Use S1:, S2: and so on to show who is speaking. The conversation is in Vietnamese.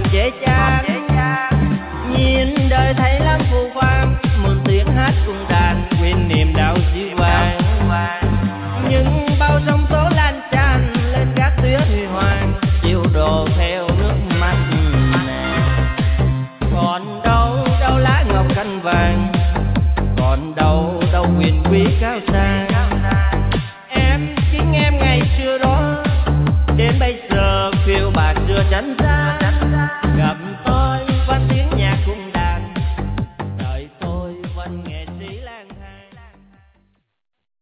S1: còn dễ chán. Nhìn đời thấy lắm phù vang, một tiếng hát cùng đàn quên niềm đau dĩ vang. Nhưng bao sông tố lan tràn lên các tuyết huy hoàng, chiều đổ theo nước mắt. Còn đâu đâu lá ngọc cành vàng, còn đâu đâu quyền quý cao sang. Em chính em ngày xưa đó, đến bây giờ phiêu bạt chưa tránh ra.